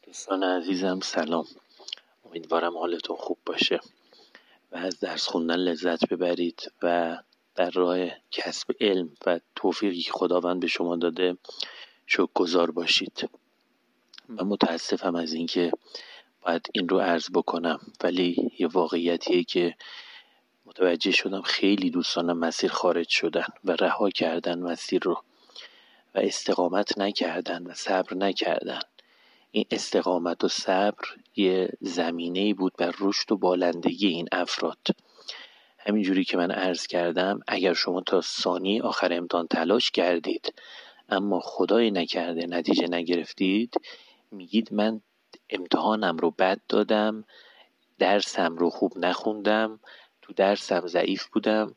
دوستان عزیزم سلام. امیدوارم حالتون خوب باشه و از درس خوندن لذت ببرید و در راه کسب علم و توفیقی که خداوند به شما داده شکرگزار باشید. من متاسفم از اینکه باید این رو عرض بکنم، ولی یه واقعیتیه که متوجه شدم خیلی دوستانم مسیر خارج شدن و رها کردن مسیر رو و استقامت نکردن و صبر نکردن. این استقامت و صبر یه زمینه‌ای بود بر رشد و بالندگی این افراد. همینجوری که من عرض کردم، اگر شما تا ثانیه آخر امتحان تلاش کردید اما خدای نکرده نتیجه نگرفتید، میگید من امتحانم رو بد دادم، درسم رو خوب نخوندم، تو درسم ضعیف بودم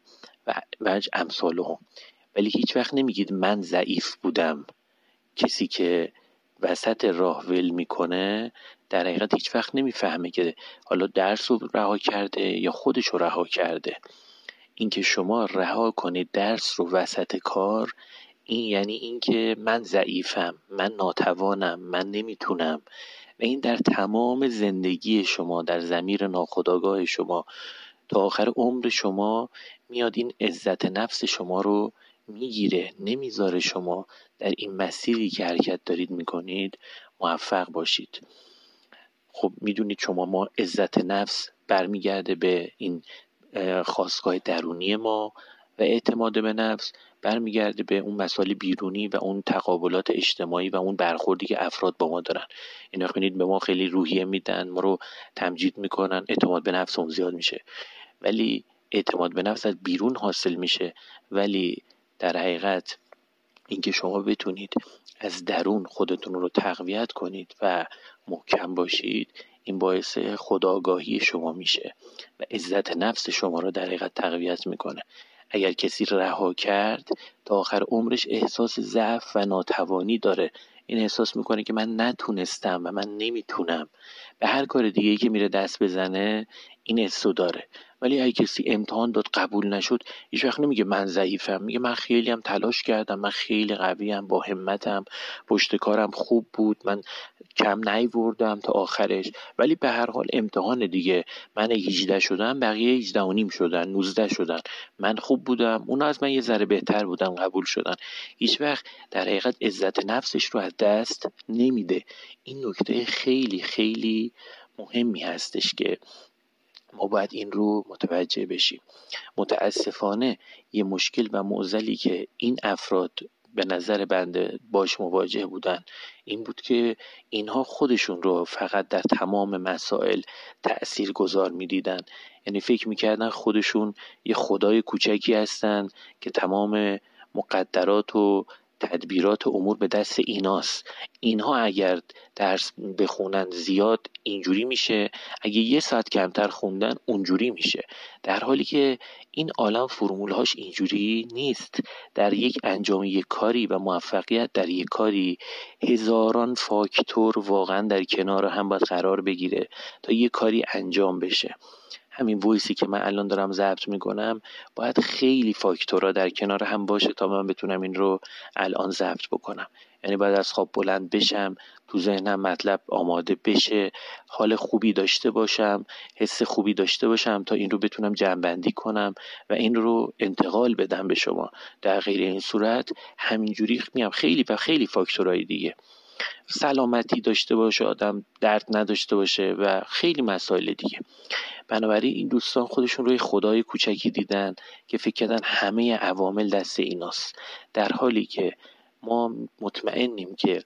و امثالهم. ولی هیچ وقت نمیگید من ضعیف بودم. کسی که وسط راه ول میکنه در حقیقت هیچ وقت نمیفهمه که حالا درس رو رها کرده یا خودش رو رها کرده. اینکه شما رها کنید درس رو وسط کار، این یعنی اینکه من ضعیفم، من ناتوانم، من نمیتونم. و این در تمام زندگی شما، در ضمیر ناخودآگاه شما تا آخر عمر شما میاد این عزت نفس شما رو میگیره، نمیذاره شما در این مسیری که حرکت دارید میکنید موفق باشید. خب میدونید شما، ما عزت نفس برمیگرده به این خاستگاه درونی ما و اعتماد به نفس برمیگرده به اون مسائل بیرونی و اون تقابلات اجتماعی و اون برخوردی که افراد با ما دارن. اینا ببینید به ما خیلی روحیه میدن، ما رو تمجید میکنن، اعتماد به نفس اون زیاد میشه. ولی اعتماد به نفس از بیرون حاصل میشه، ولی در حقیقت اینکه شما بتونید از درون خودتون رو تقویت کنید و محکم باشید، این باعث خودآگاهی شما میشه و عزت نفس شما رو در حقیقت تقویت میکنه. اگر کسی رها کرد تا آخر عمرش احساس ضعف و ناتوانی داره، این احساس میکنه که من نتونستم و من نمیتونم. به هر کار دیگه‌ای که میره دست بزنه این حسو داره. ولی اگه کسی امتحان داد قبول نشد، هیچ وقت نمیگه من ضعیفم، میگه من خیلی هم تلاش کردم، من خیلی قویم، با همتم، پشت کارم خوب بود، من کم نیوردم تا آخرش. ولی به هر حال امتحان دیگه، من 18 شدم، بقیه 18 و نیم شدن، 19 شدن، من خوب بودم، اونا از من یه ذره بهتر بودن، قبول شدن. هیچ وقت در حقیقت عزت نفسش رو از دست نمیده. این نکته خیلی خیلی مهمی هستش که ما باید این رو متوجه بشیم. متاسفانه یه مشکل و معضلی که این افراد به نظر بنده باش مواجه بودن این بود که اینها خودشون رو فقط در تمام مسائل تأثیر گذار می دیدن. یعنی فکر می کردن خودشون یه خدای کوچکی هستن که تمام مقدرات و تدبیرات امور به دست ایناست. اینها اگر درس بخونن زیاد اینجوری میشه، اگه یه ساعت کمتر خوندن اونجوری میشه. در حالی که این عالم فرمولهاش اینجوری نیست. در یک انجام یک کاری و موفقیت در یک کاری هزاران فاکتور واقعا در کنار هم باید قرار بگیره تا یک کاری انجام بشه. همین وایسی که من الان دارم ضبط میکنم باید خیلی فاکتورها در کنار هم باشه تا من بتونم این رو الان ضبط بکنم. یعنی باید از خواب بلند بشم، تو ذهنم مطلب آماده بشه، حال خوبی داشته باشم، حس خوبی داشته باشم تا این رو بتونم جمع‌بندی کنم و این رو انتقال بدم به شما. در غیر این صورت همینجوری میام خیلی و خیلی فاکتورهای دیگه، سلامتی داشته باشه آدم، درد نداشته باشه و خیلی مسائل دیگه. بنابراین این دوستان خودشون روی خدای کوچکی دیدن که فکر کردن همه عوامل دست ایناست، در حالی که ما مطمئنیم که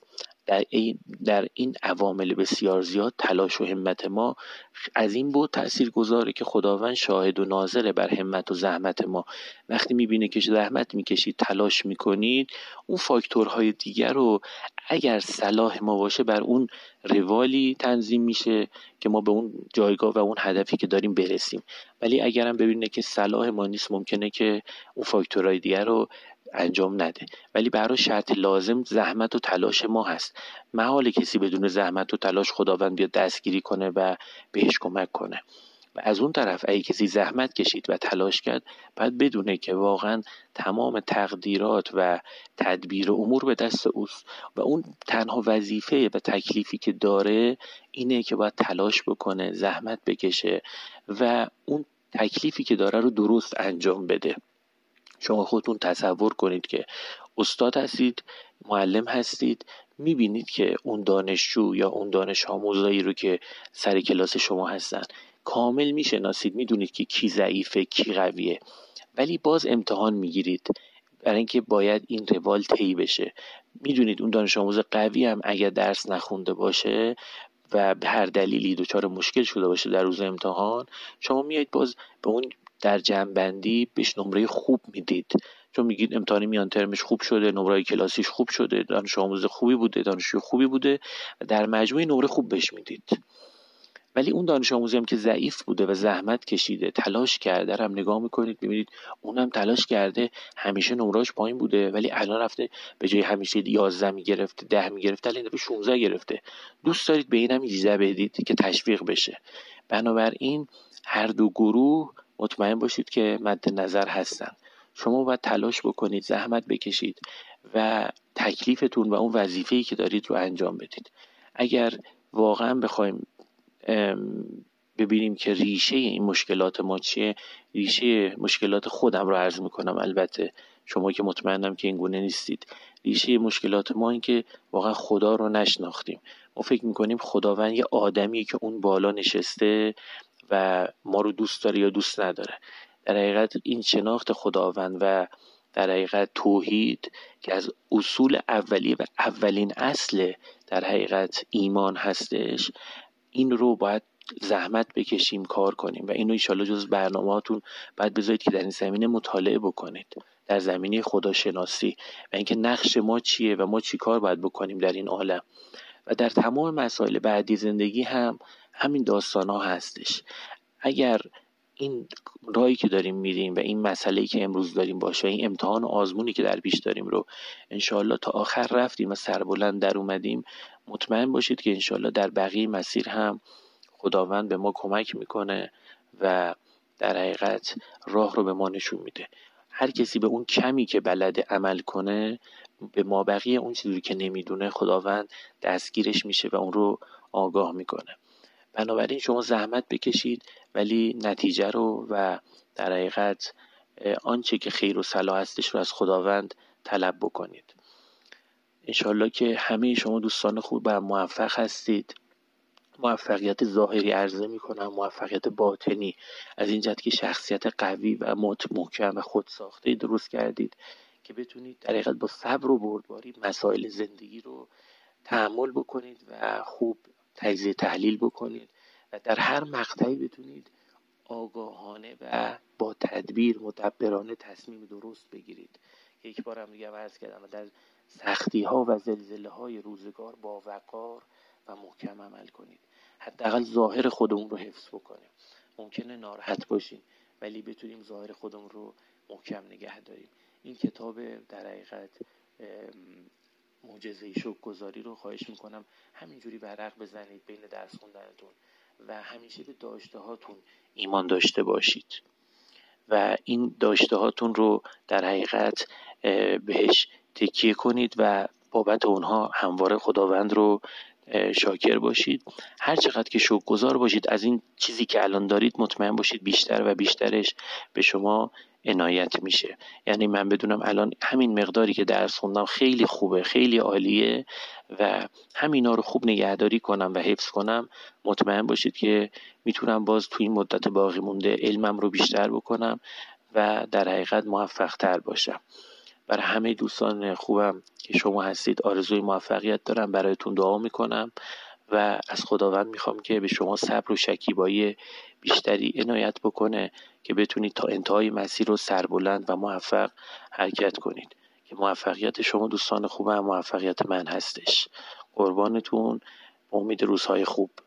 در این عوامل بسیار زیاد تلاش و همت ما از این بود تأثیر گذاره که خداوند شاهد و ناظره بر همت و زحمت ما. وقتی میبینه که زحمت میکشید، تلاش میکنید، اون فاکتورهای دیگر رو اگر صلاح ما باشه بر اون روالی تنظیم میشه که ما به اون جایگاه و اون هدفی که داریم برسیم. ولی اگرم ببینه که صلاح ما نیست، ممکنه که اون فاکتورهای دیگر رو انجام نده. ولی برای شرط لازم زحمت و تلاش ما هست. محال کسی بدون زحمت و تلاش خداوند بیاد دستگیری کنه و بهش کمک کنه. و از اون طرف اگه کسی زحمت کشید و تلاش کرد، باید بدونه که واقعا تمام تقدیرات و تدبیر امور به دست اوست و اون تنها وظیفه و تکلیفی که داره اینه که باید تلاش بکنه، زحمت بکشه و اون تکلیفی که داره رو درست انجام بده. شما خودتون تصور کنید که استاد هستید، معلم هستید، میبینید که اون دانشجو یا اون دانش آموزایی رو که سر کلاس شما هستن کامل میشناسید، میدونید که کی ضعیفه کی قویه، ولی باز امتحان میگیرید برای اینکه باید این روال طی بشه. میدونید اون دانش آموز قوی هم اگر درس نخونده باشه و به هر دلیلی دچار مشکل شده باشه در روز امتحان، شما میایید باز به اون در جمع‌بندی بهش نمره خوب میدید، چون میگید امتحان میان ترمش خوب شده، نمره کلاسیش خوب شده، دانش آموز خوبی بوده، دانشجو خوبی بوده و در مجموع نمره خوب بهش میدید. ولی اون دانش آموزی هم که ضعیف بوده و زحمت کشیده، تلاش کرده، هم نگاه میکنید میبینید اونم تلاش کرده، همیشه نمره‌اش پایین بوده ولی الان رفته به جای همیشه 11 میگرفته 10 میگرفته الان دفعه 16 گرفته. دوست دارید به اینم اجازه بدید که تشویق بشه. بنابراین هر دو گروه مطمئن باشید که مد نظر هستن. شما باید تلاش بکنید، زحمت بکشید و تکلیفتون و اون وظیفه‌ای که دارید رو انجام بدید. اگر واقعا بخوایم ببینیم که ریشه این مشکلات ما چیه، ریشه مشکلات خودم رو عرض میکنم، البته شما که مطمئنم که این گونه نیستید. ریشه مشکلات ما این که واقعا خدا رو نشناختیم. ما فکر میکنیم خداوند یه آدمیه که اون بالا نشسته و ما رو دوست داره یا دوست نداره. در حقیقت این شناخت خداوند و در حقیقت توحید که از اصول اولیه و اولین اصل در حقیقت ایمان هستش، این رو باید زحمت بکشیم، کار کنیم و اینو انشالله جز برنامه‌هاتون باید بذارید که در این زمینه مطالعه بکنید، در زمینه خداشناسی و اینکه نقش ما چیه و ما چی کار باید بکنیم در این عالم. و در تمام مسائل بعدی زندگی هم همین داستان‌ها هستش. اگر این راهی که داریم میریم و این مسئله‌ای که امروز داریم باشه، این امتحان و آزمونی که در پیش داریم رو انشالله تا آخر رفتیم و سربلند در اومدیم، مطمئن باشید که انشالله در بقیه مسیر هم خداوند به ما کمک میکنه و در حقیقت راه رو به ما نشون میده. هر کسی به اون کمی که بلده عمل کنه، به ما بقیه اون چیزی که نمیدونه خداوند دستگیرش میشه و اون رو آگاه میکنه. بنابراین شما زحمت بکشید ولی نتیجه رو و در حقیقت آنچه که خیر و صلاح هستش رو از خداوند طلب بکنید. انشالله که همه شما دوستان خوب و موفق هستید. موفقیت ظاهری عرضه میکنم، موفقیت باطنی از این جهت که شخصیت قوی و محکم و خودساخته درست کردید که بتونید در حقیقت با صبر و بردباری مسائل زندگی رو تحمل بکنید و خوب تجزیه تحلیل بکنید و در هر مقطعی بتونید آگاهانه و با تدبیر مدبرانه تصمیم درست بگیرید. یک بار هم دیگه عرض کردم در سختی ها و زلزله های روزگار با وقار و محکم عمل کنید. حداقل ظاهر خودمون رو حفظ بکنیم. ممکنه ناراحت باشیم ولی بتونیم ظاهر خودمون رو محکم نگه داریم. این کتاب در حقیقت معجزه شکرگزاری رو خواهش میکنم همینجوری ورق بزنید بین درس خوندنتون و همیشه به داشته هاتون ایمان داشته باشید و این داشته هاتون رو در حقیقت بهش تکیه کنید و بابت اونها همواره خداوند رو شاکر باشید. هر چقدر که شکرگزار باشید از این چیزی که الان دارید، مطمئن باشید بیشتر و بیشترش به شما عنایت میشه. یعنی من بدونم الان همین مقداری که درس خوندم خیلی خوبه، خیلی عالیه و همینا رو خوب نگهداری کنم و حفظ کنم، مطمئن باشید که میتونم باز تو این مدت باقی مونده علمم رو بیشتر بکنم و در حقیقت موفق تر باشم. برای همه دوستان خوبم که شما هستید آرزوی موفقیت دارم، برایتون دعا میکنم و از خداوند میخوام که به شما صبر و شکیبایی بیشتری عنایت بکنه که بتونید تا انتهای مسیر رو سربلند و موفق حرکت کنید. که موفقیت شما دوستان خوبم موفقیت من هستش. قربانتون، با امید روزهای خوب.